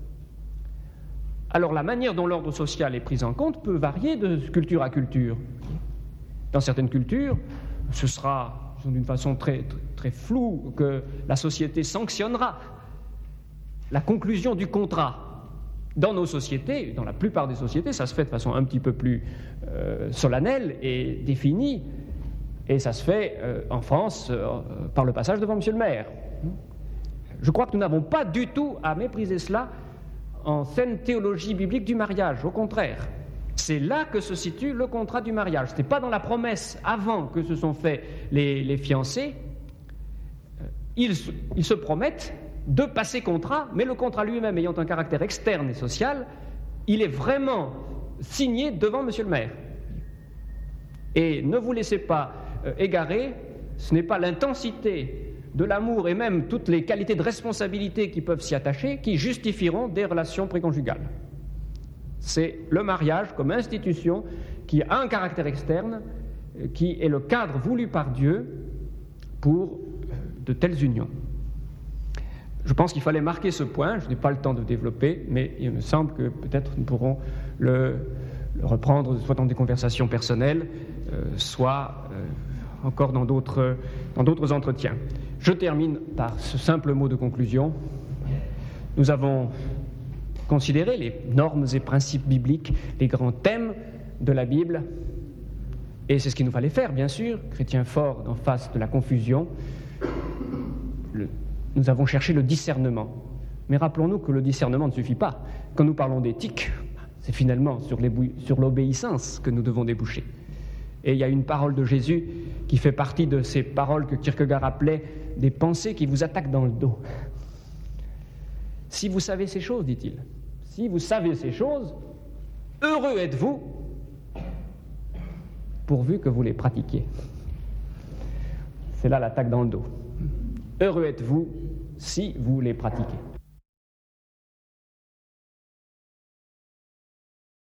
Alors la manière dont l'ordre social est pris en compte peut varier de culture à culture. Dans certaines cultures, ce sera d'une façon très, très, très floue que la société sanctionnera la conclusion du contrat. Dans nos sociétés, dans la plupart des sociétés, ça se fait de façon un petit peu plus euh, solennelle et définie, et ça se fait euh, en France euh, par le passage devant Monsieur le maire. Je crois que nous n'avons pas du tout à mépriser cela en saine théologie biblique du mariage, au contraire. C'est là que se situe le contrat du mariage. Ce n'est pas dans la promesse avant que se sont faits les, les fiancés. Ils, ils se promettent de passer contrat, mais le contrat lui-même ayant un caractère externe et social, il est vraiment signé devant Monsieur le maire. Et ne vous laissez pas euh, égarer, ce n'est pas l'intensité de l'amour et même toutes les qualités de responsabilité qui peuvent s'y attacher qui justifieront des relations préconjugales. C'est le mariage comme institution qui a un caractère externe, qui est le cadre voulu par Dieu pour de telles unions. Je pense qu'il fallait marquer ce point, je n'ai pas le temps de développer, mais il me semble que peut-être nous pourrons le, le reprendre soit dans des conversations personnelles, euh, soit euh, encore dans d'autres, dans d'autres entretiens. Je termine par ce simple mot de conclusion. Nous avons considéré les normes et principes bibliques, les grands thèmes de la Bible, et c'est ce qu'il nous fallait faire, bien sûr, chrétiens forts en face de la confusion. Le, nous avons cherché le discernement. Mais rappelons-nous que le discernement ne suffit pas. Quand nous parlons d'éthique, c'est finalement sur, sur l'obéissance que nous devons déboucher. Et il y a une parole de Jésus qui fait partie de ces paroles que Kierkegaard appelait des pensées qui vous attaquent dans le dos. Si vous savez ces choses, dit-il, si vous savez ces choses, heureux êtes-vous, pourvu que vous les pratiquiez. C'est là l'attaque dans le dos. Heureux êtes-vous si vous les pratiquez.